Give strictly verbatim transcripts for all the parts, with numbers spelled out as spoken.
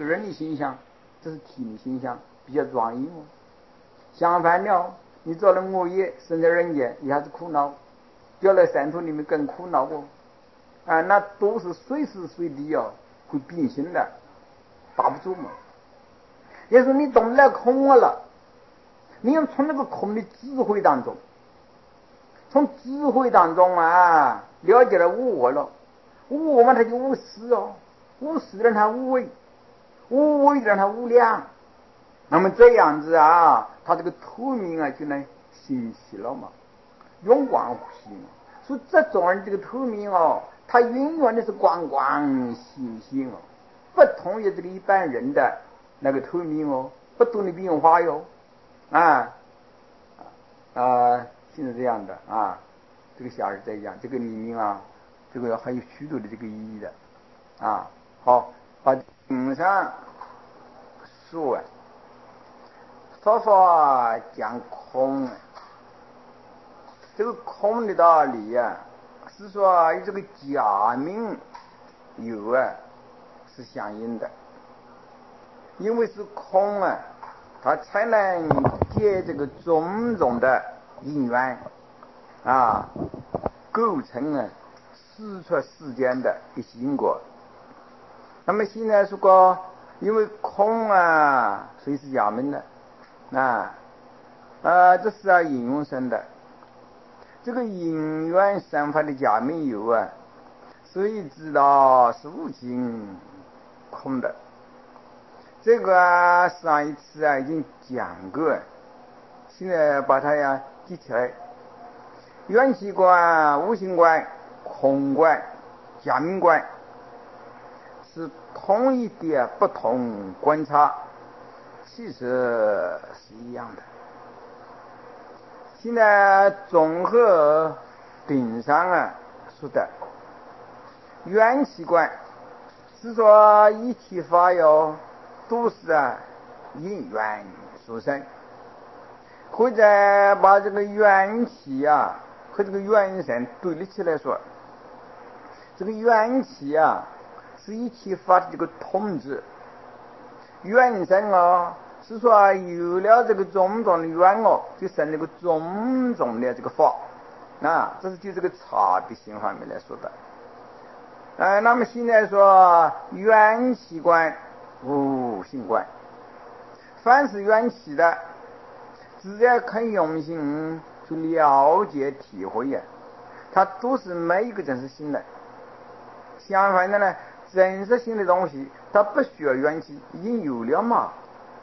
个人的形象，这是体的形象，比较庄严哦。相反了，你做了恶业，生在人间，你还是苦恼；掉在山土里面更苦恼哦。啊，那都是随时随地哦会变形的，打不住嘛。也就是你懂了空了，你要从那个空的智慧当中，从智慧当中啊了解了无我了，无我嘛他就无私哦，无私的人他无为，无为的人他无量。那么这样子啊，他这个透明啊就能兴起了嘛，永光无息嘛。所以这种人这个透明哦，他永远的是光光星星哦，不同于这个一般人的那个透明哦，不同的变化哟，啊啊，现在这样的啊，这个下是这样，这个里面啊，这个还有许多的这个意义的啊。好，把顶上说啊。佛法讲空，这个空的道理啊，是说与这个假名有啊是相应的，因为是空啊，它才能结这个种种的因缘啊，构成啊四出世间的一些因果。那么现在说过，因为空啊，所以是假名的。啊，啊，这是啊引用生的，这个因缘生发的假名有啊，所以知道是无尽空的。这个啊上一次啊已经讲过，现在把它呀记起来。缘起观、无形观、空观、假名观是同一的不同观察，其实是一样的。现在综合顶上啊说的缘起观是说一切法有都是啊因缘所生，或者把这个缘起啊和这个缘生对立起来说，这个缘起啊是一切法的这个统治，缘生啊是说有了这个种种的缘哦，就生那个种种的这个法啊，这是就这个差别性方面来说的。呃，那么现在说缘起观、无性观，凡是缘起的，只要肯用心去了解体会呀，它都是每一个真实性的。相反的呢，真实性的东西它不需要缘起，已经有了嘛。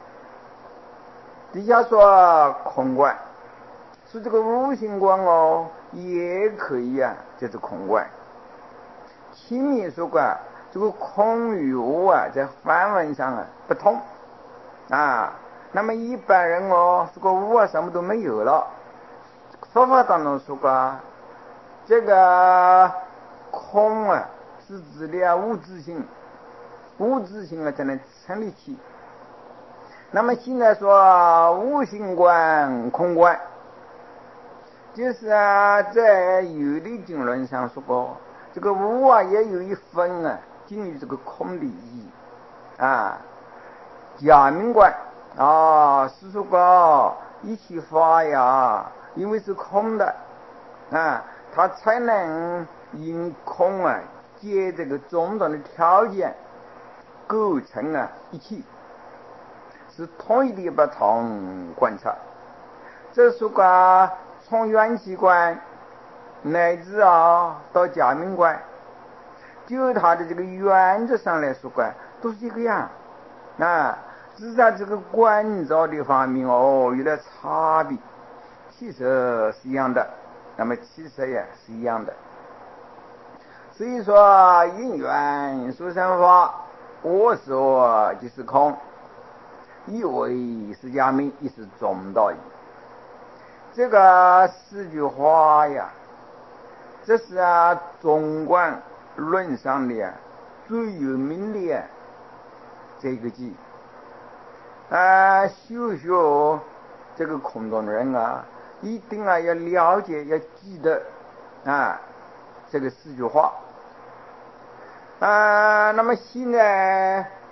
底下说空观，是这个无形观哦，也可以啊，就是空观。前面说过，这个空与无啊，在梵文上啊不同啊。那么一般人哦，这个无啊什么都没有了。佛法当中说过，这个空啊是指的啊无自性，无自性啊才能成立起。那么现在说无形观、空观，就是啊，在有的经论上说过，这个无啊也有一分啊，近于这个空的意义啊。假名观啊，是说过一切法呀，因为是空的啊，它才能因空啊借这个种种的条件构成啊一切。是同一的不同观察，这说过从缘起观乃至啊到假名观，就它的这个原则上来说过，都是这个样啊，只是在这个观照的方面哦有点差别，其实是一样的。那么其实也是一样的。所以说因缘所生法，我说就是空。一为是假名，一是中道义。这个四句话呀，这是啊中观论上的最有名的这个句啊，修学这个空中的人啊，一定啊要了解，要记得啊这个四句话啊。那么现在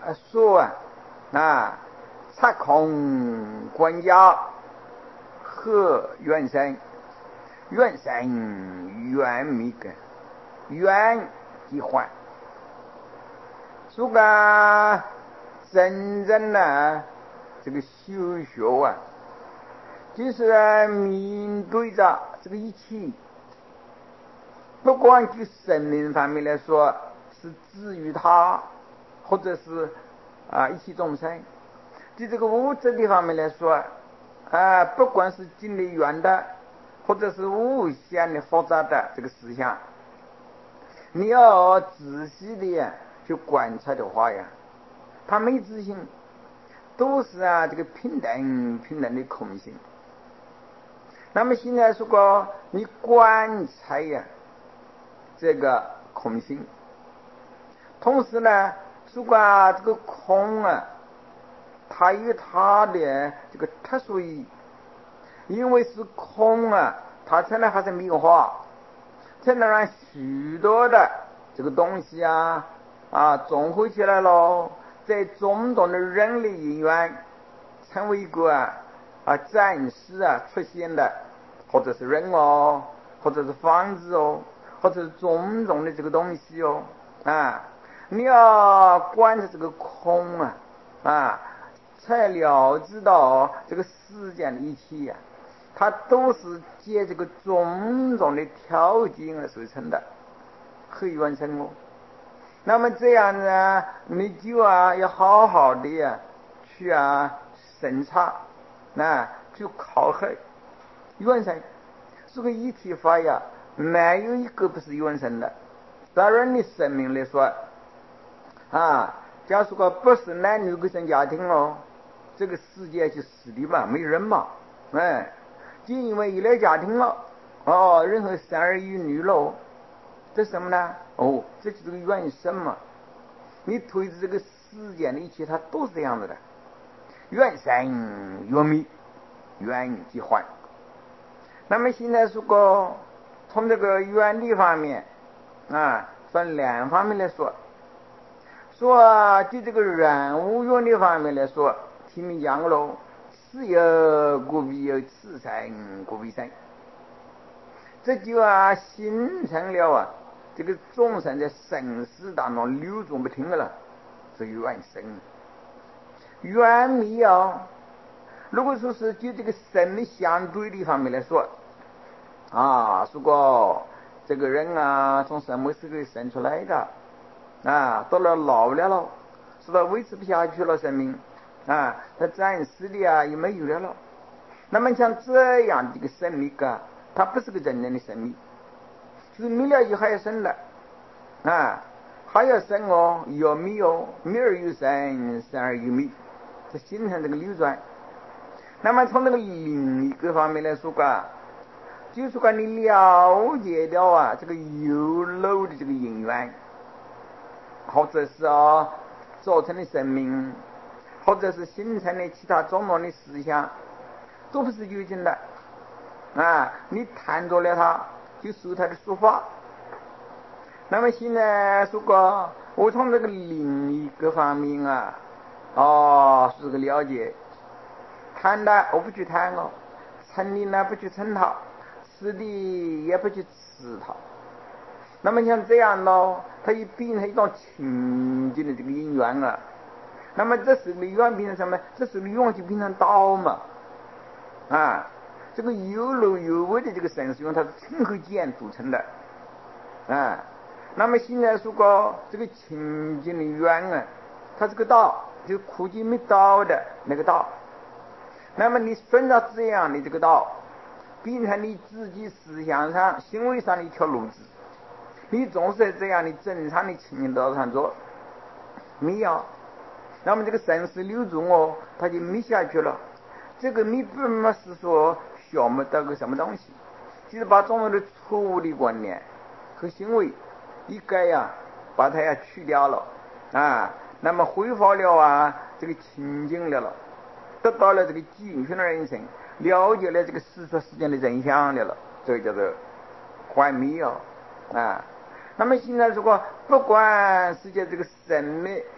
说啊啊，察空观家和缘生，缘生缘灭根，缘即幻。说个真正的这个修学啊，就是面对着这个一切，不管就生命方面来说，是治愈他，或者是啊一切众生；就这个物质的方面来说，啊不管是经历远的，或者是无限的复杂的这个思想，你要仔细的去观察的话呀，他没自信，都是啊这个平等平等的空性。那么现在如果你观察呀这个空性，同时呢，如果这个空啊，它有它的这个特殊意义，因为是空啊，它才能发生变化，才能让许多的这个东西啊啊综合起来了，在种种的人类因缘成为一个啊啊暂时啊出现的，或者是人哦，或者是房子哦，或者是种种的这个东西哦啊，你要观察这个空啊啊，才了知道这个世间的一切啊，它都是借这个种种的条件而所成的，可以完成哦。那么这样呢，你就啊要好好的呀、啊、去啊审查，啊去考核原生。这个一体法呀，没有一个不是原生的。当然你生命来说啊，假如说不是男女各生家庭哦，这个世界就死的嘛，没人嘛，哎，就因为有了家庭了，哦，人和生儿育女了，这什么呢？哦，这就是个原生嘛。你推着这个世间的一切，它都是这样子的，缘生缘灭，缘即幻。那么现在如果从这个原理方面啊，分两方面来说，说就这个人物原理方面来说，题目讲了，是有故必有，此生故必生，这就啊形成了啊这个众生在生死当中流转不停的了，是缘生缘灭啊。如果说是就这个生的相对的方面来说啊，如果这个人啊从什么时候生出来的啊，到了老了了，是吧，维持不下去了生命啊，他暂时的啊也没有了了。那么像这样的一个生命啊，它不是个真正的生命，就是灭了以后还要生了啊，还要生哦，有灭哦，灭而有生，生而有灭，这形成这个流转。那么从那个另一个方面来说啊，就是说你了解到啊这个有漏的这个因缘，或者是啊造成的生命，或者是形成的其他种种的思想，都不是究竟的啊，你谈着了它，就受它的说法。那么现在如果我从这个另一个方面啊，哦，是个了解，谈的我不去谈哦，成的呢不去成它，吃的也不去吃它。那么像这样呢，它也变成一种情境的这个因缘啊。那么这时候的缘变成什么？这时候的缘就变成道嘛。啊，这个有漏有味的这个生死缘，它是情和见组成的啊。那么现在如果这个情境的缘啊，它是个道，就是苦集没道的那个道。那么你顺着这样的这个道，变成你自己思想上、行为上的一条路子，你总是在这样的正常的情境道上做，没有，那么这个生死流转哦，它就没下去了。这个你并不是说消灭到个什么东西，就是把种种的错误的观念和行为一概呀，把它呀去掉了啊，那么恢复了啊这个清净了了，得到了这个精神的人生，了解了这个世俗世间的真相了了，这个叫做幻灭哦啊。那么现在如果不管世界这个生灭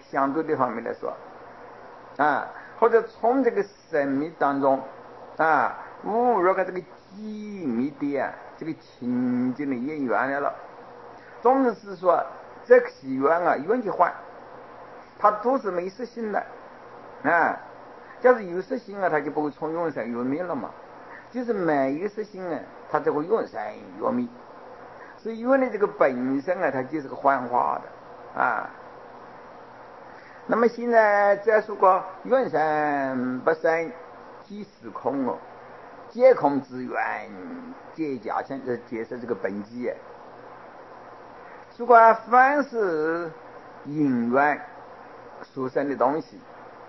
相对的方面来说，啊，或者从这个神秘当中啊，悟入个这个机密的啊，这个情景的演员来了。总之是说，这个戏院啊，远去还，它都是没实行的啊。假如有实行啊，它就不会从永生越灭了嘛。就是没有实行啊，它才会永生越灭。所以远的这个本身啊，它就是个幻化的啊。那么现在再说个远生不生，即是空哦，皆空之源，皆假成，这解释这个本机。如果凡是因缘所生的东西，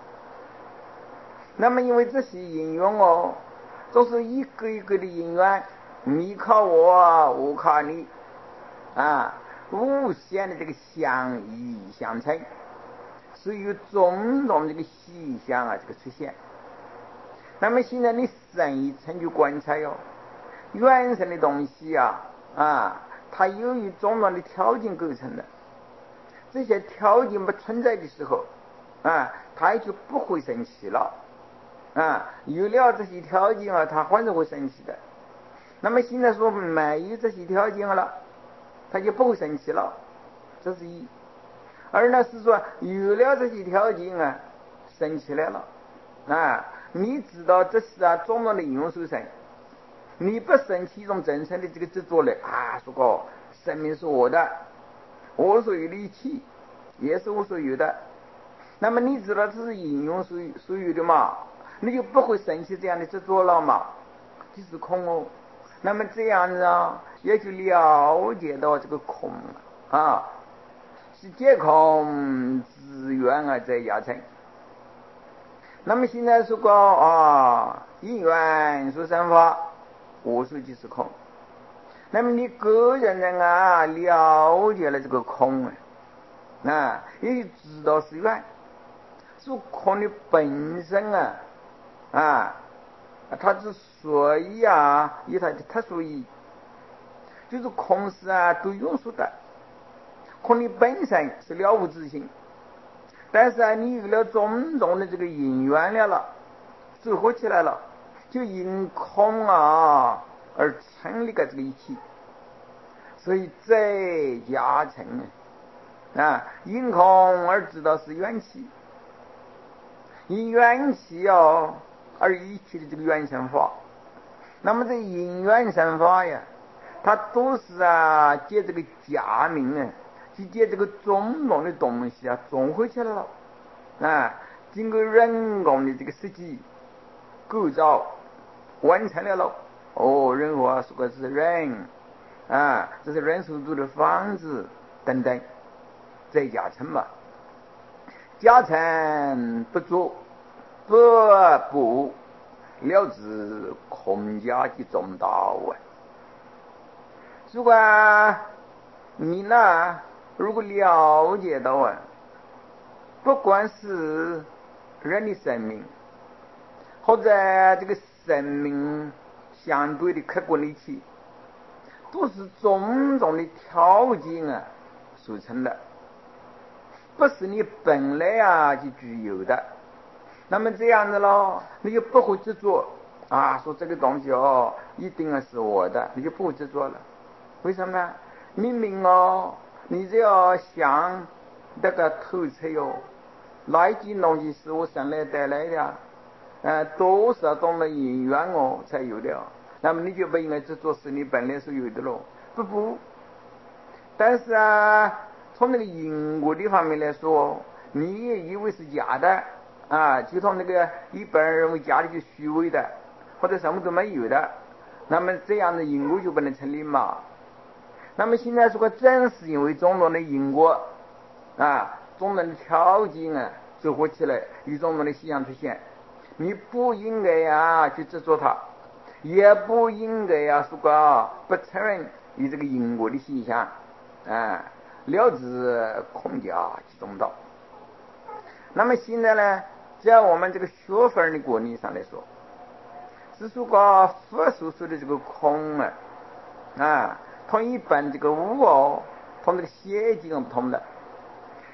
那么因为这些因缘哦，都是一个一个的因缘，你靠我，我靠你啊，无限的这个相依相成，所以有种种这个现象啊，这个出现。那么现在你深一层去观察哟，原生的东西啊啊，它由于种种的条件构成的，这些条件不存在的时候啊，它就不会生气了啊。有了这些条件啊，它还是会生气的。那么现在说没有这些条件了，它就不会生气了，这是一。而呢是说有了这些条件啊，生起来了啊。你知道这是啊种种的因素生，你不生起一种真正的这个执着来啊，说过生命是我的，我所有的一切也是我所有的。那么你知道这是因缘所所有的嘛，你就不会生起这样的执着了嘛，就是空哦。那么这样子啊，也就了解到这个空啊，是皆空之源啊，在压成。那么现在说过啊，因缘所生法，我说就是空。那么你个人人啊，了解了这个空啊，也就知道是缘。说空的本身啊啊，它之所以啊，有它的特殊意义，就是空是啊都庸俗的。空的本身是了无自性，但是啊，你有了种种的这个因缘了了，组合起来了，就因空啊而成立个这个一切，所以再加成啊，因空而知道是缘起，因缘起哦而一切的这个缘生法。那么这因缘生法呀，它都是啊借这个假名啊，就借这个种种的东西啊综合起来了啊，经过人工的这个设计构造完成了了。哦，人话说的是人啊，这是人所住的房子等等，再加成嘛，加成不足不不了知空家的中道啊。如果你呢，如果了解到啊，不管是人的生命，或者这个生命相对的客观的一切，都是种种的条件啊所成的，不是你本来啊就具有的。那么这样子咯，你就不会执着啊，说这个东西哦，一定啊是我的，你就不会执着了。为什么呢？明明哦，你只要想那个透彻哟，哪一件东西是我生来带来的，呃，多少种的因缘哦才有的，那么你就不应该执着是你本来所有的咯，不不。但是啊，从那个因果的方面来说，你也以为是假的啊，就从那个一般人认为假的就虚伪的，或者什么都没有的，那么这样的因果就不能成立嘛。那么现在说正是因为种种的因果啊，种种的条件啊组合起来，有种种的现象出现，你不应该呀去执着它，也不应该呀说个不承认有这个因果的现象啊，了知空家即中道。那么现在呢，在我们这个学分的观念上来说，是说个佛所说的这个空啊啊，同一般这个无哦，同这个邪经不同的。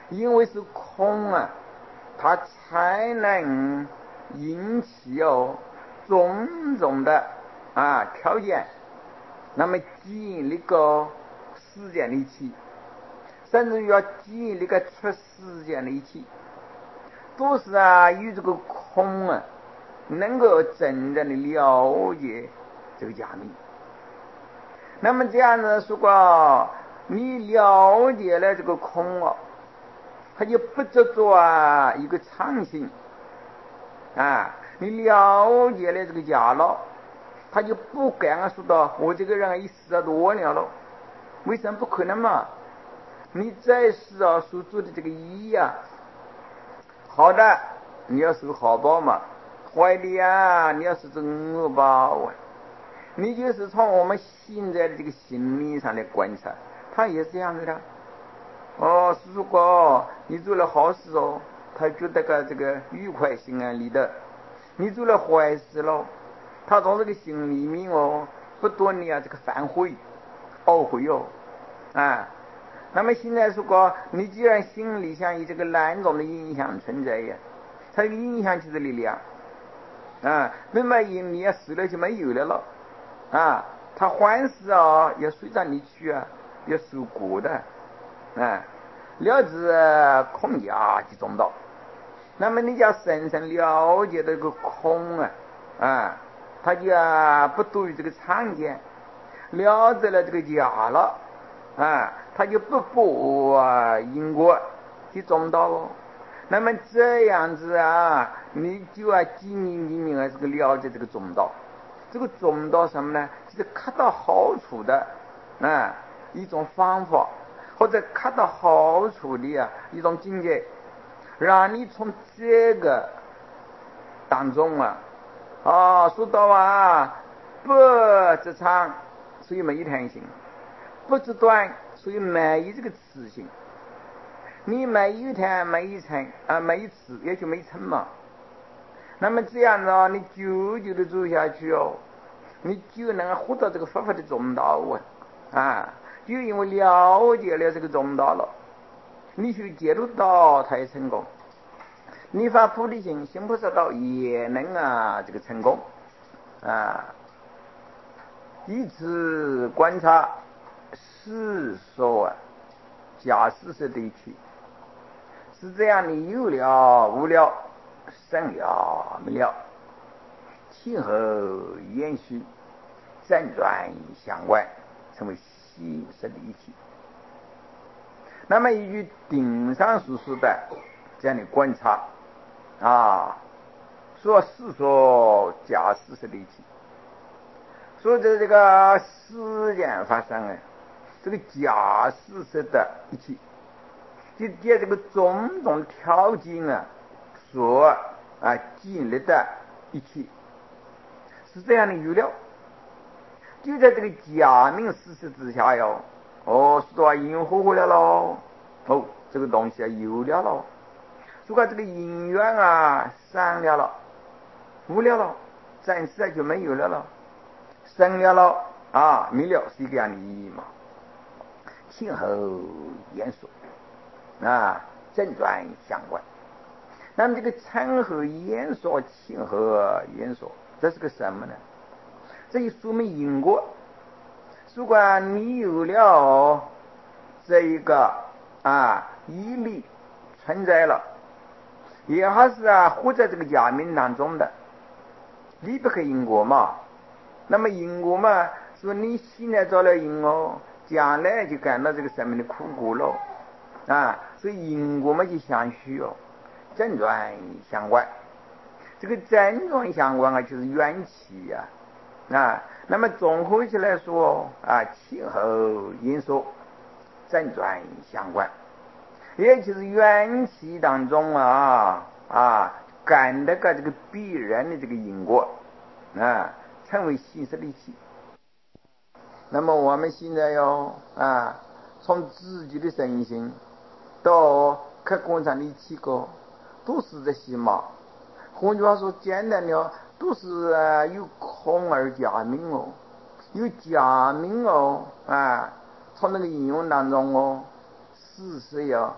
因为是空啊，它才能引起哦种种的啊条件，那么吸引那个时间的一起，甚至于要吸引那个出时间的一起，都是啊与这个空啊能够真正的了解这个假名。那么这样呢，如果你了解了这个空哦，它就不执着啊一个常性啊，你了解了这个假了，他就不敢说到我这个人一死多了了，为什么不可能嘛？你在世啊所做的这个义啊，好的你要受好报嘛，坏的呀你要是这恶报啊。你就是从我们现在的这个心理上来观察，他也是这样子的。哦，如果你做了好事哦，他觉得个这个愉快心安理得；你做了坏事喽，他从这个心里面哦，不多你啊这个反悔、懊悔哦，啊。那么现在如果你既然心里上有这个两种的影响存在呀，它的影响就是力量啊，那么你要死了就没有了了。啊，他还是啊要随着你去啊，要受果的啊，了知空假即中道。那么你要深深了解这个空啊啊，他就啊不对于这个常见，了解了这个假了啊，他就不播啊因果即中道哦。那么这样子啊，你就要经营经营啊这个了解这个中道。这个中道什么呢？就是看到好处的啊一种方法，或者看到好处的啊一种境界，让你从这个当中啊啊说到啊不执长，所以没有弹性；不执短，所以没有这个磁性。你没有弹没有成啊没有磁，也就没成嘛。那么这样呢，你久久的走下去哦，你就能获得这个佛法的中道啊！啊，就因为了解了这个中道了，你去介入道才成功。你发菩提心，行菩萨道也能啊这个成功啊！以此观察世说啊，假事实的一体，是这样的，有了无了，生了没了，庆和延续，辗转相关，成为细实的一体。那么依据顶上所说的这样的观察啊，说是说假事实的一体，说的这个事件发生啊，这个假事实的一体，就借这个种种条件啊所啊建立的一体，是这样的预料。就在这个假名事实之下哟，哦，说啊因火火了喽，哦，这个东西啊有了喽，如果这个因缘啊散了了，无了了，暂时就没有了了，生了了啊没了，是一个样的意义嘛。庆后言说啊，正转相关。那么这个称和言说，庆和言说，这是个什么呢？这就说明因果。如果你有了这一个啊义理存在了，也还是啊活在这个假名当中的，离不开因果嘛。那么因果嘛，说你现在造了因哦，将来就感到这个生命的苦果了啊。所以因果嘛就相续哦，正转相关。这个正转相关啊，就是缘起呀 啊, 啊。那么综合起来说啊，气候因素正转相关，也就是缘起当中啊啊感得个这个必然的这个因果啊，成为现实的一体。那么我们现在要啊，从自己的身心到客观上的一切个，都是这些嘛。换句话说，简单的都是啊有空而假名哦，有假名哦啊，从那个应用当中哦，事实呀，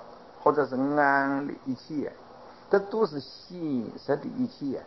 或者是安的一切，这都是形色的一切。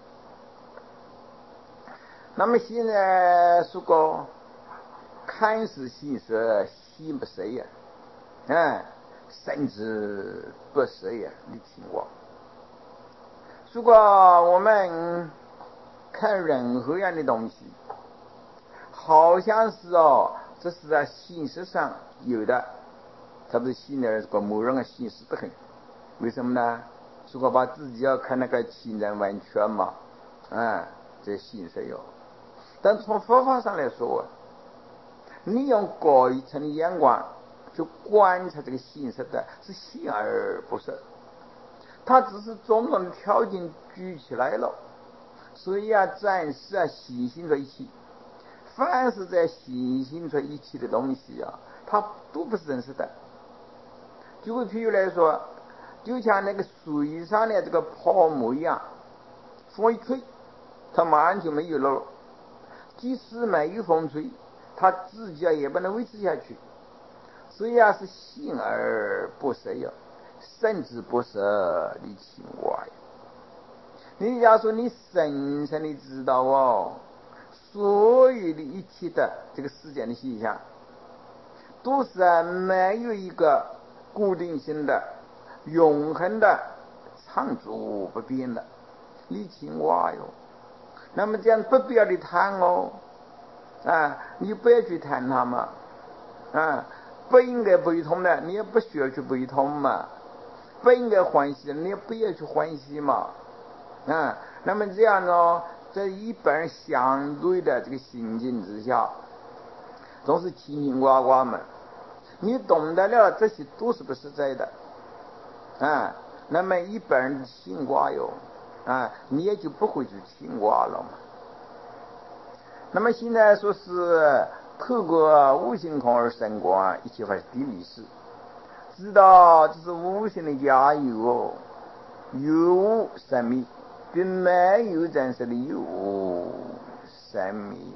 那么现在说过看似形色心不色呀，嗯，甚至不色呀，你听我。如果我们看任何样的东西，好像是哦，这是在形式上有的，特别是现在这个某人的形式不很，为什么呢？如果把自己要看那个千人万圈嘛，啊，这形式有。但从佛法上来说，你用高一层的眼光去观察这个形式的，是形而不色。它只是种种的条件举起来了，所以啊，暂时啊，形形在一起。凡是在形形在一起的东西啊，它都不是真实的。举个譬如来说，就像那个水上的这个泡沫一样，风一吹，它马上就没有了。即使没有风吹，它自己啊也不能维持下去。所以啊，是形而不色呀，甚至不色的情外。你假如说你深深的知道哦，所有的一切的这个世间的现象，都是啊没有一个固定性的、永恒的、常住不变的，你听话哟。那么这样不必要的谈哦，啊，你不要去谈它嘛，啊，不应该悲痛的，你也不需要去悲痛嘛，不应该欢喜的，你也不要去欢喜嘛，啊，那么这样呢，在一般相对的这个心境之下，都是清清呱呱嘛，你懂得了这些都是不实在的，啊，那么一般人清呱哟。啊，你也就不会去听卦了嘛。那么现在说是透过无形空而生观，一切法是地理事，知道这是无形的加有哦，有无生命，并没有真实的有无生命。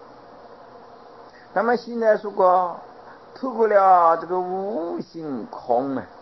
那么现在说过透过了这个无形空啊，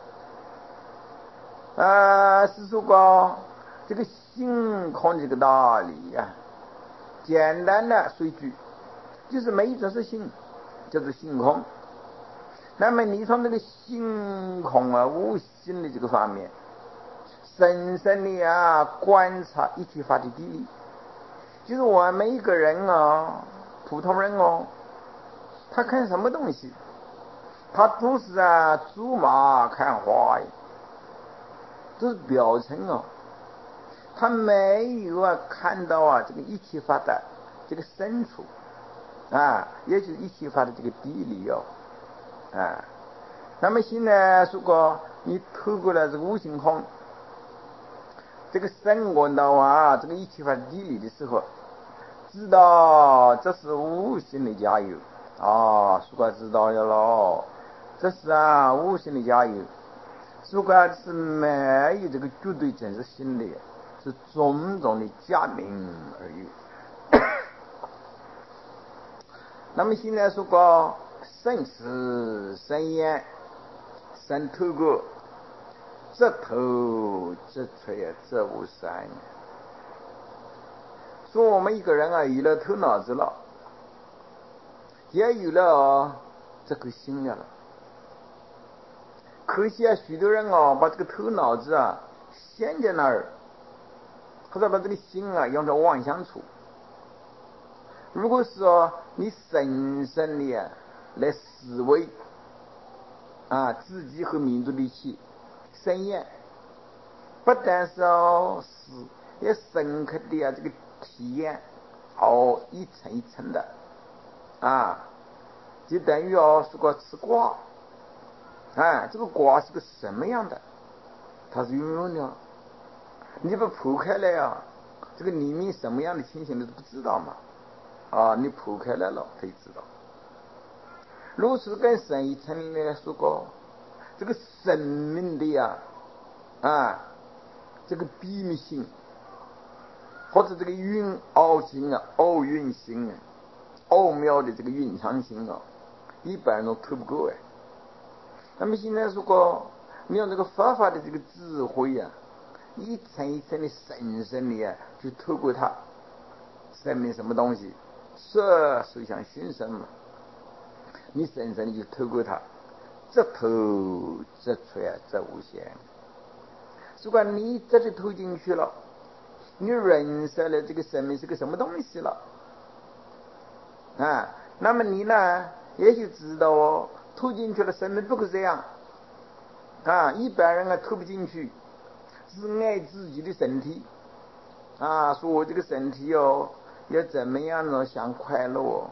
啊，是说过这个性空这个道理啊，简单的说一句，就是没一种是性，叫做性空。那么你从这个性空啊、无性的这个方面，深深的啊观察一切法的地理，就是我们每一个人啊，普通人哦，他看什么东西，他都是啊竹马看花呀，都是表层哦。他没有啊看到啊这个一切法的这个深处啊，也就是一切法的这个地理哦啊。那么现在如果你透过了这个无形空，这个深观到啊这个一切法的地理的时候，知道这是无形的加油啊，如果知道了咯，这是啊无形的加油，如果是没有这个绝对真实性的，是种种的假名而已。那么现在说过生死生厌生透过这头这吹这无三，说我们一个人啊有了头脑子了，也有了、哦、这颗心了，可惜啊许多人啊把这个头脑子啊陷在那儿，或者把这个心啊用在妄想处。如果说你深深的、啊、来思维啊自己和民族的一起深厌，不但是要是也深刻的啊这个体验哦一层一层的啊，就等于哦是个吃瓜，啊这个瓜是个什么样的，它是永远的，你不剖开来啊，这个里面什么样的情形你都不知道嘛。啊，你剖开来了才知道。如此更深一层来说过，这个生命的呀、啊，啊，这个秘密性，或者这个蕴奥性啊、奥蕴性啊、奥妙的这个蕴藏性啊，一般人都透不过哎。那么现在说过， 你用这个佛法的这个智慧啊，一层一层的深深的啊，去透过它，生命什么东西，色水想熏生嘛，你深深的去透过它，这透这出啊，这无限。如果你这里投进去了，你认识了这个生命是个什么东西了啊，那么你呢也就知道哦，投进去了生命不可这样啊，一般人啊投不进去，只爱自己的身体啊，说我这个身体哦要怎么样呢，想快乐哦。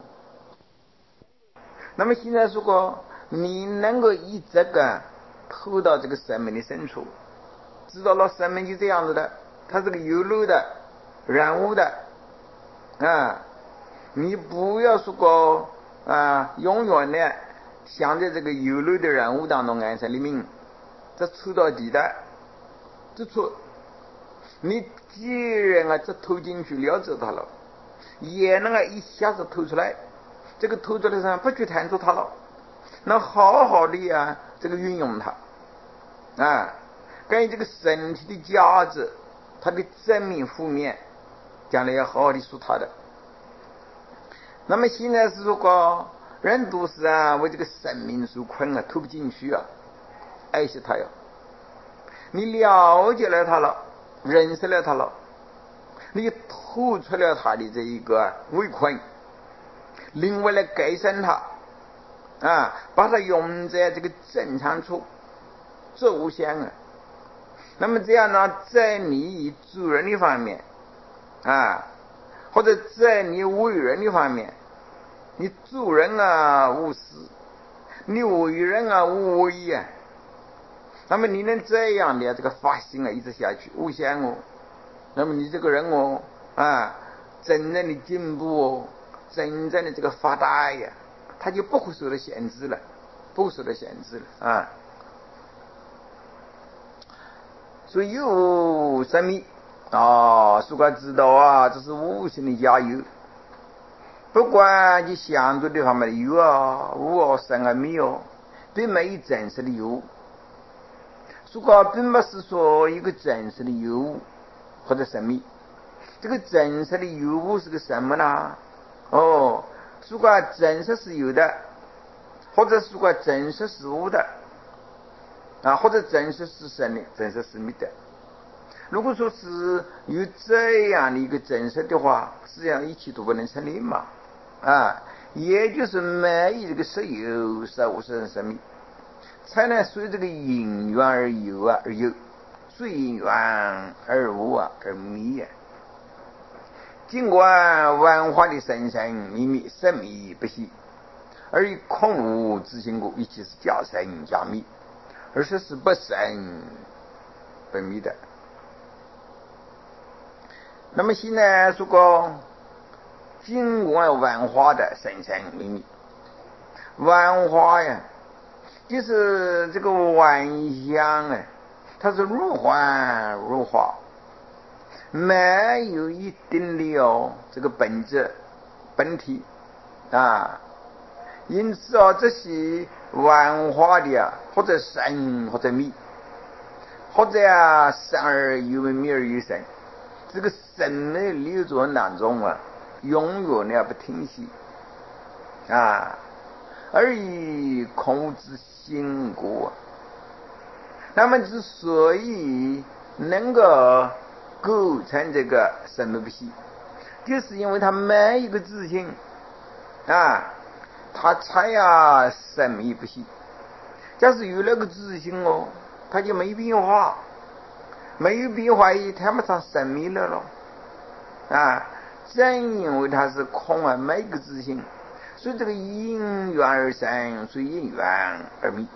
那么现在如果你能够以这个投到这个生命的深处，知道了生命就这样子的，它是个有漏的染污的啊，你不要说过啊永远的想在这个有漏的染污当中安身立命，这出到底的这出，你既然啊这投进去了解它了，也能啊一下子投出来，这个投出来上不去弹出它了，那好好的呀这个运用它啊，关于这个身体的价值，它的正面负面，将来要好好的说它的。那么现在是如果人都是啊为这个生命所困啊，透不进去啊，爱惜它呀。你了解了它了，认识了它了，你透出了它的这一个围困，另外来改善它啊，把它用在这个正常处，这无限啊。那么这样呢，在你做人的方面啊，或者在你为人的方面，你做人啊无私，你为人啊无为啊，那么你能这样的这个发心啊一直下去无限哦，那么你这个人哦啊，真正的进步哦，真正的这个发达呀，他就不会受到限制了，不会受到限制了啊。所以有生命啊，如果知道啊，这是无形的加油。不管你相对的方面的有啊、无啊、生啊、灭哦，并没有真实的有。如果并不是说一个真实的有或者生命，这个真实的有是个什么呢？哦，如果真实是有的，或者如果真实是无的。啊，或者真实是生的，真实是灭的。如果说是有这样的一个真实的话，实际上一切都不能成立嘛。啊，也就是没有这个实有、实无、实生灭，才能随这个因缘而有啊，而有；随因缘而无啊，而灭。尽管万化的生生灭灭，生灭不息，而以空无自性故，一切是假生假灭。而是是不生不灭的。那么现在说过，尽管万化的生生灭灭，万化呀，就是这个万象啊，它是如幻如化，没有一定的哦这个本质本体啊。因此啊，这些万化的啊，或者生或者灭，或者啊生而有灭而有生，这个生命流转当中啊，永远的不停息啊，而以空之心故。那么之所以能够构成这个生命不息，就是因为它没一个自性啊。他才呀生灭不息。假使有那个自性哦，他就没变化，没有变化也谈不上生灭了咯。啊，正因为它是空啊，没个自性，所以这个因缘而生，所以因缘而灭。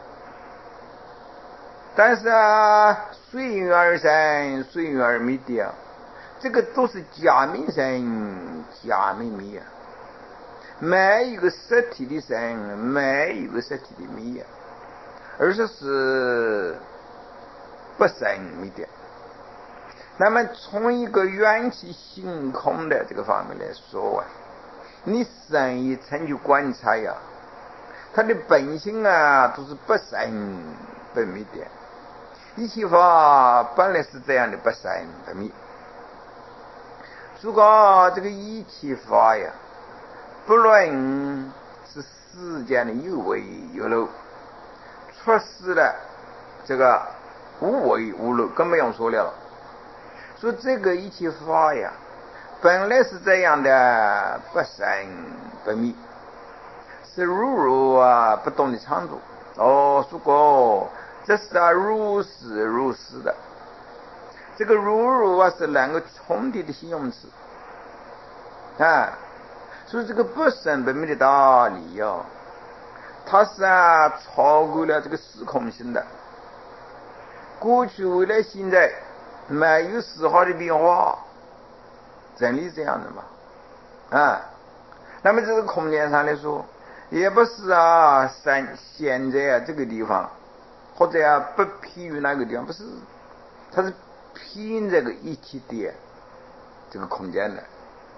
但是啊，随因缘而生，随因缘而灭的啊，这个都是假名生，假名灭啊。没有一个实体的生，没有一个实体的灭，而是是不生灭的。那么从一个缘起性空的这个方面来说啊，你深一层去观察呀，它的本性啊都是不生本灭点。一切法本来是这样的，不生不灭。如果这个一切法呀，不论是世间的有为有漏，出世了这个无为无漏，更不用说了。说这个一切法呀，本来是这样的，不生不灭，是如如啊不动的常住。哦，说过这是啊如是如是的。这个如如啊是两个重叠的形容词啊，所以这个不生不灭的道理哟、哦，它是啊超过了这个时空性的，过去未来现在没有丝毫的变化，真理是这样的嘛啊。那么这个空间上来说，也不是啊现现在啊这个地方，或者啊不偏于那个地方，不是，它是偏这个一体的这个空间的。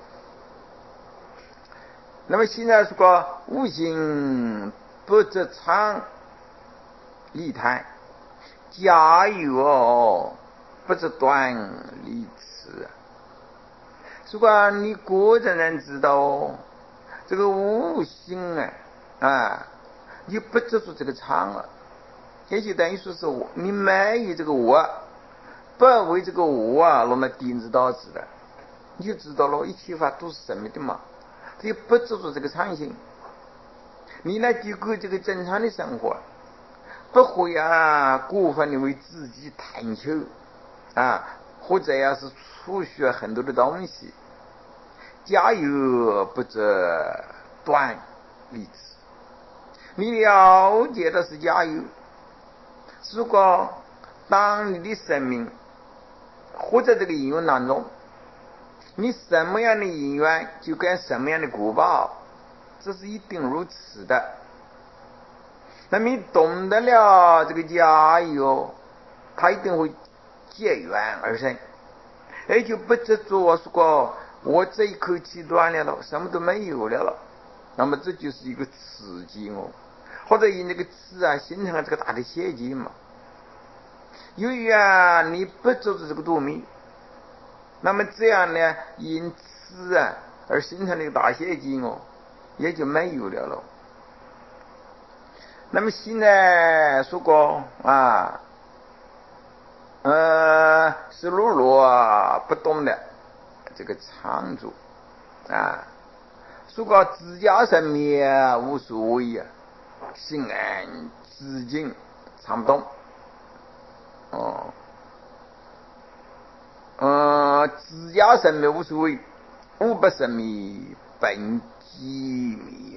那么现在说无形不则常理贪，假有哦不则断理痴。如果你果真能知道哦，这个无形啊啊，你不执着这个常了，也就等于说是我你没有这个我，不为这个我啊弄来定制导致的，你就知道了一切法都是什么的嘛。这不执着这个常性，你来去过这个正常的生活，不会啊过分的为自己探求啊，或者呀、啊、是储蓄很多的东西。假有不则断理痴，你了解的是假有。如果当你的生命活在这个因缘当中，你什么样的因缘就跟什么样的果报，这是一定如此的。那么你懂得了这个假有，它一定会结缘而生，也就不执着说我这一口气断了了，什么都没有了了。那么这就是一个刺激哦，或者以那个刺啊形成了这个大的结界嘛。由于啊你不执着这个多迷，那么这样呢，因此啊而形成了一个大结界哦，也就没有了了。那么现在说过啊，呃，是如如啊不动的这个常住啊，说过自家生灭无所谓啊，心安自静常不动。哦。呃，自家生灭无所谓，无不生灭本寂灭。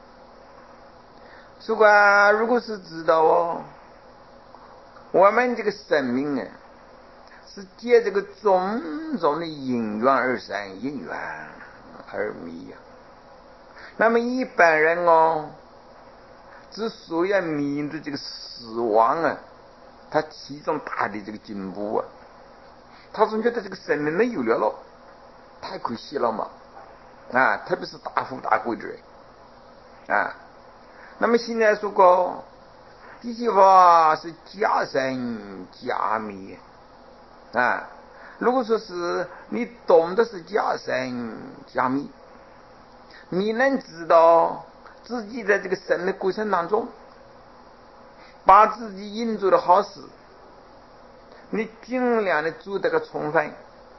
如果如果是知道哦，我们这个生命啊，是借这个种种的因缘而生，因缘而灭呀。那么一般人哦，之所以要面对这个死亡啊，他其中大的这个进步啊，他总觉得这个生命没有了了，太可惜了嘛啊！特别是大富大贵的人啊。那么现在说过，一句话是假生假灭啊。如果说是你懂的是假生假灭，你能知道自己在这个生的过程当中，把自己应做的好事，你尽量的做这个充分，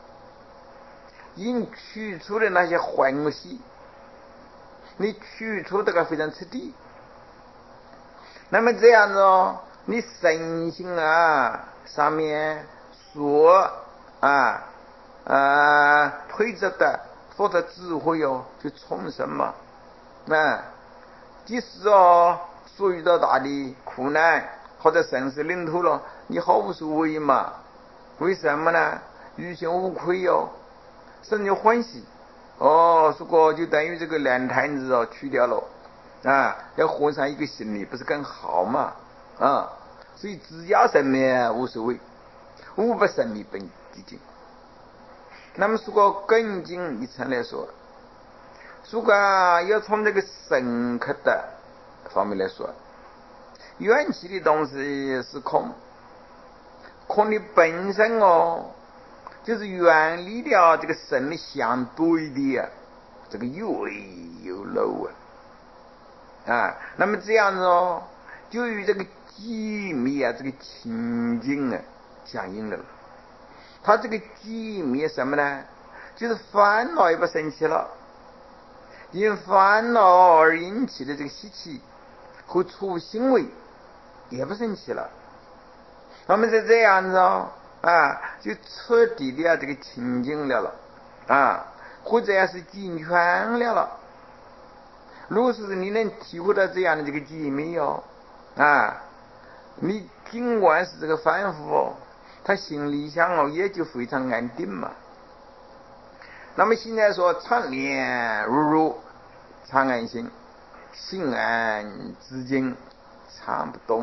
因取出的那些欢喜，你取出这个非常彻底。那么这样子哦，你身心啊上面所啊啊推着的或者智慧哦，就重生嘛。啊，即使哦所遇到大的苦难或者生死领土了，你毫无所谓嘛。为什么呢？于心无愧哦，甚至欢喜。哦，如果就等于这个烂摊子哦去掉了啊，要换上一个新的，不是更好嘛？啊，所以自家生灭无所谓，无不生灭本寂静。那么如果更进一层来说，如果要从这个深刻的方面来说， 元气的东西是空，空的本身哦，就是远离了这个神的相对的啊，这个有为有漏啊，啊，那么这样子哦，就与这个寂灭啊，这个清净啊相应了。他这个寂灭什么呢？就是烦恼也不生气了，因烦恼而引起的这个习气和处行为也不生气了。那么在这样子哦，啊，就彻底的啊这个清净了了，啊，或者是尽全了了。如果是你能体会到这样的这个寂灭哦，啊，你尽管是这个反复哦，他心里想哦也就非常安定嘛。那么现在说常念如如常安心，心安自静常不动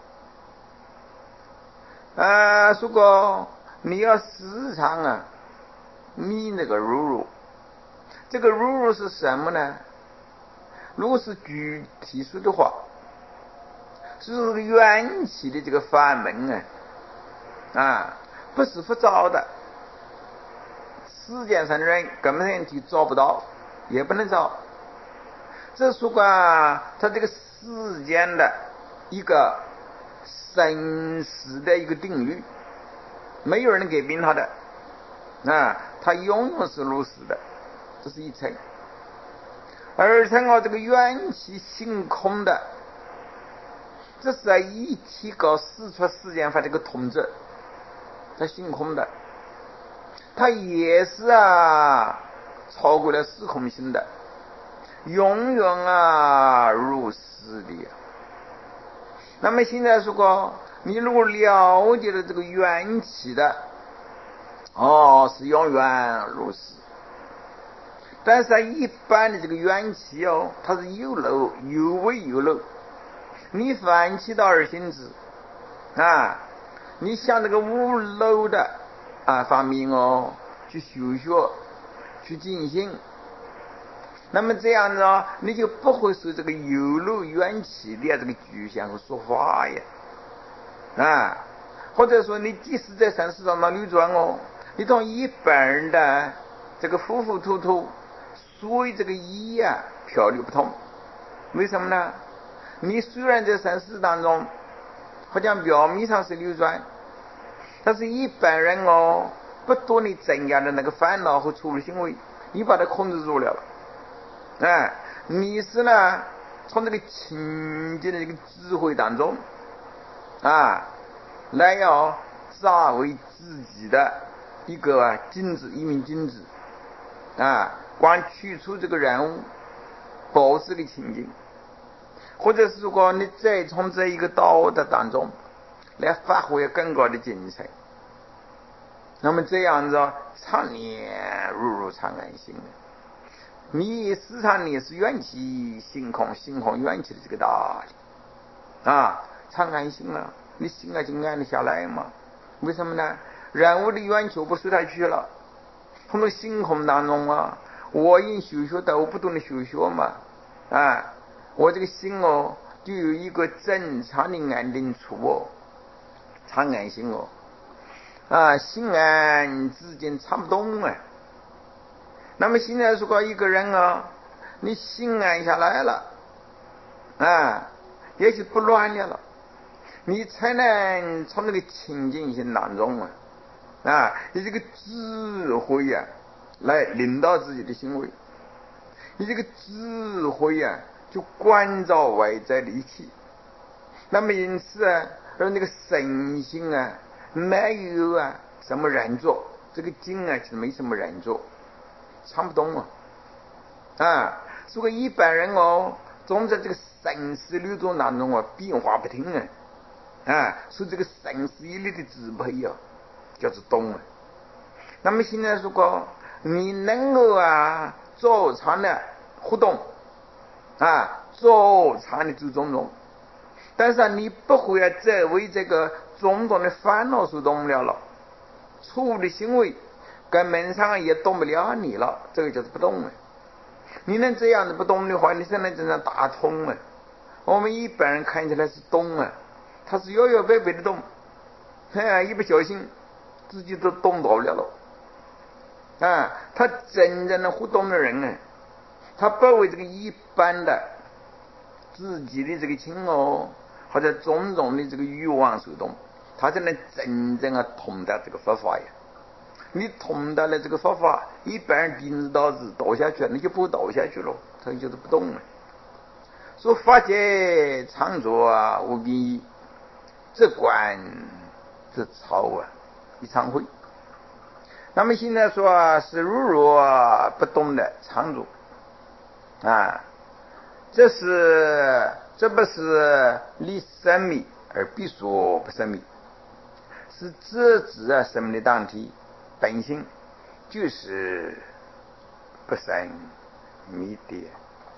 啊。如果你要时常啊你那个如如，这个如如是什么呢？如果是具体说的话，是这个元气的这个法门啊，啊，不是不找的。世界上的人根本就找不到，也不能找。这是说啊，他这个世间的一个生死的一个定律，没有人能改变他的，啊，他永远是如是的，这是一层。二层啊，这个元气性空的，这是啊一体搞四出世间法这个统治，它性空的。它也是啊超过了时空性的，永远啊如是的。那么现在说你如果了解了这个元气的，哦，是永远如是。但是啊一般的这个元气哦，它是有漏有为有漏，你反其道而行之啊，你像这个无漏的啊方面哦去修学去进行，那么这样子啊，你就不会受这个有漏元气的这个局限和说法呀，啊，或者说你即使在三世上的流转哦，你同一般人的这个糊糊涂涂所以这个意啊漂流不通。为什么呢？你虽然在三世当中好像表面上是流转，但是一般人哦不多你增加的那个烦恼和处理行为，你把它控制住了，哎，你是呢从这个清净的这个智慧当中啊，来要抓为自己的一个啊金子，一名金子啊，光取出这个人物，保持个清净，或者是说你再从这一个道德当中来发挥更高的精神。那么这样子常念如如常安心，你时常你是元气性空，性空元气的这个道理啊，常安心了，你心啊就安得下来嘛。为什么呢？人物的元气不随他去了，从这个性空当中啊，我因修学的我不断的修学嘛，啊，我这个心哦就有一个正常的安定处哦，常安心哦。啊，心安自静常不动啊。那么现在如果一个人啊，你心安下来了，啊，也就不乱了，你才能从那个清净心当中啊，啊，你这个智慧啊，来领导自己的行为，你这个智慧啊，就关照外在的一切。那么因此啊，而那个身心啊。没有啊什么人做，这个经啊是没什么人做，唱不动啊啊！所以一般人哦，总在这个生死流转当中啊，变化不停啊啊，所以这个生死一力的支配啊，叫做动啊。那么现在如果你能够啊照常的活动啊，照常的做种种，但是啊，你不会啊再为这个种种的烦恼所动了了，错误的行为根本上也动不了你了，这个就是不动了。你能这样子不动的话，你才能真正打通了。 我们一般人看起来是懂啊，他是摇摇摆摆的懂，哎，一不小心自己都懂到了了。啊，他真正的互动的人呢，他不为这个一般的自己的这个亲哦或者种种的这个欲望所动，他才能真正啊通达这个佛法呀。你通达了这个佛法，一般人顶着刀子倒下去，你就不倒下去了，他就是不动了。说法界常作啊无边义，这观这操啊一常会。那么现在说啊是如如不动的常住啊，这是这不是离生命而必说不生命，是直指啊生命的当体本性就是不生灭的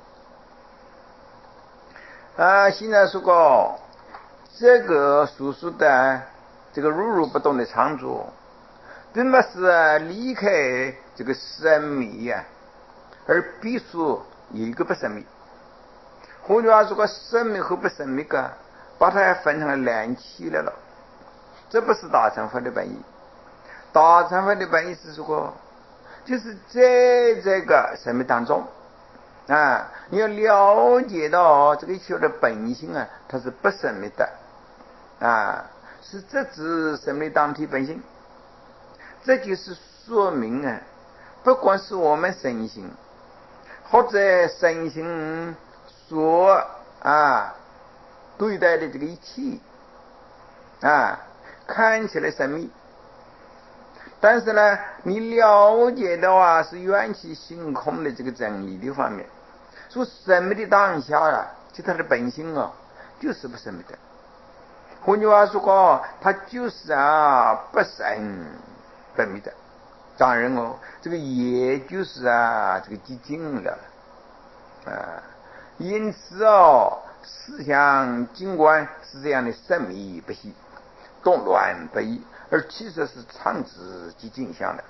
啊。现在说过这个所说的这个如如不动的常住，并不是离开这个生命呀、啊，而必须有一个不生命。换句话说，个生命和不生命个，把它分成了两期来了。这不是大乘法的本意。大乘法的本意是说，就是在这个生命当中啊，你要了解到这个一切的本性啊，它是不生灭的啊，是这指生命当体本性。这就是说明啊，不管是我们身心或者身心所啊对待的这个一切啊，看起来神秘，但是呢，你了解的话是缘起性空的这个真理的方面，说神秘的当下啊，就它的本性啊，就是不神秘的。换句话说，它就是啊不生不灭的。当然哦，这个也就是啊这个寂静了啊。因此哦，思想尽管是这样的神秘不息、动乱不已，而其实是常指寂静相的。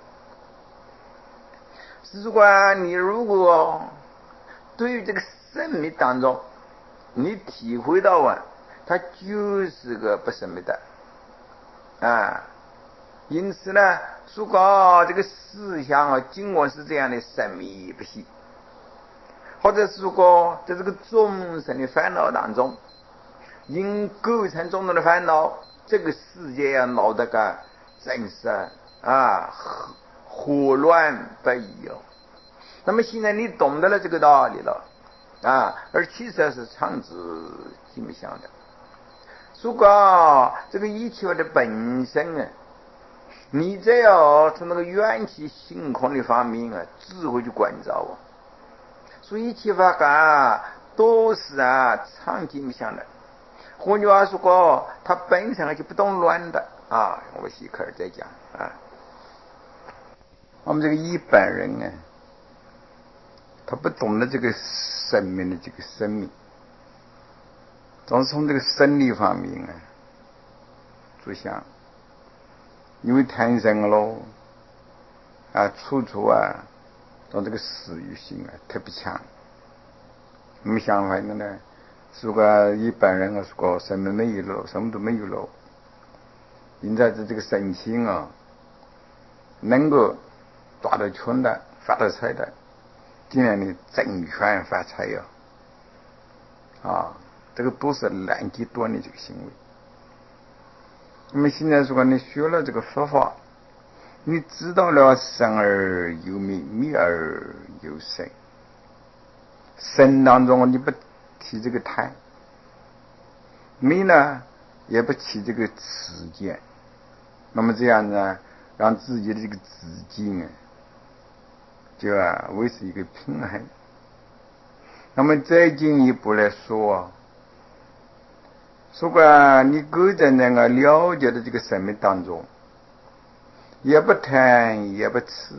是说你如果对于这个神秘当中，你体会到啊，它就是个不神秘的啊。因此呢，说搞这个思想啊，尽管是这样的神秘不息，或者是说在这个众生的烦恼当中，因构成众生的烦恼，这个世界要闹得个真是啊混乱不已哦。那么现在你懂得了这个道理了啊，而其实是常指寂灭相的。说搞这个一切的本身啊，你只要从那个缘起性空的方面啊，智慧去关照啊，所以一切法啊都是啊常寂灭相的。换句话说，它本身就不动乱的啊。我细课再讲啊。我们这个一般人啊，他不懂得这个生命的这个生命，总是从这个生理方面啊着想。因为天生咯啊，处处啊，让这个私欲性啊特别强。那么相反的呢，如果一般人啊，说什么没有了，什么都没有了，因此这个身心啊，能够抓得全的、发得财的，尽量的争权发财呀、啊，啊，这个都是烂极端的这个行为。那么现在说你学了这个佛法，你知道了生而有灭，灭而有生。生当中你不提这个贪，灭呢也不起这个持见，那么这样呢，让自己的这个自境啊，就啊维持一个平衡。那么再进一步来说，如果你构在那个了解的这个生命当中，也不贪也不痴，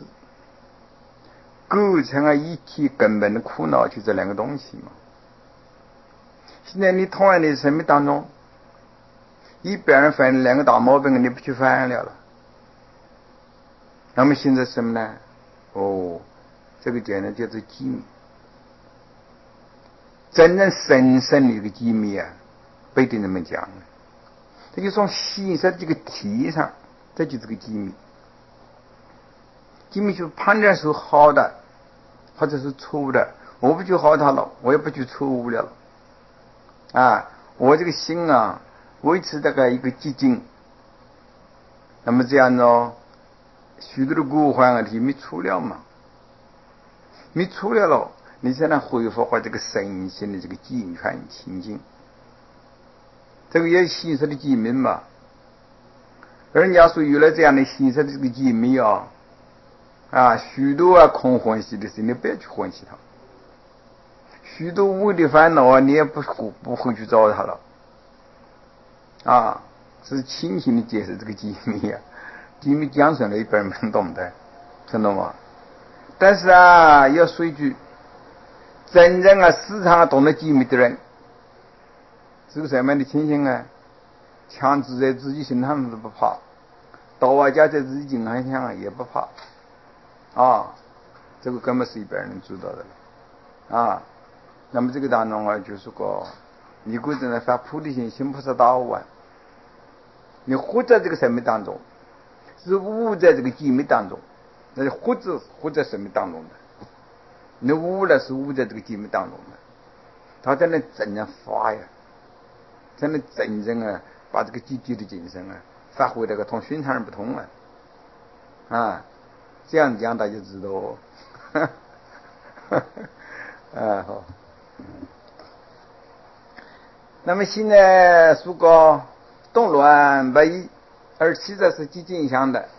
构成了一切根本的苦恼，就这两个东西嘛。现在你同样的生命当中，一般人犯两个大毛病，你不去犯了了。那么现在什么呢？哦，这个简单叫做寂灭。 真正神圣的一个机密啊，不一定那么讲。这就从形式这个题上，这就是个机密。机密就是判断是好的，或者是错误的。我不去好它了，我也不去错误了。啊，我这个心啊，维持这个一个寂静。那么这样呢，许多的过患啊，题没出了嘛，没出了了，你才能恢复或这个神性的这个健全清净。这个也形式的机密嘛。人家说有了这样的形式的这个机密啊，啊，许多啊空欢喜的事，你不要去欢喜它；许多无的烦恼啊，你也不不会去找它了。啊，是清醒的解释这个机密啊，机密讲出来一般人不懂的，听懂吗？但是啊，要说一句，真正啊市场懂得机密的人，是个什么样的情形啊？枪支在自己身上都不怕，刀啊架在自己颈项上也不怕，啊，这个根本是一般人知道的了，啊，那么这个当中啊，就是个你果真的发菩提心，行菩萨道啊，你活在这个生命当中，是悟在这个机密当中，那是活在活在生命当中的，你悟了是悟在这个机密当中的，他才能真正发呀，才能真正啊把这个积极的精神啊发挥那个同寻常人不同啊，啊，这样讲大家就知道哦，啊好。那么现在说个动乱不已，而其实是极镜相的。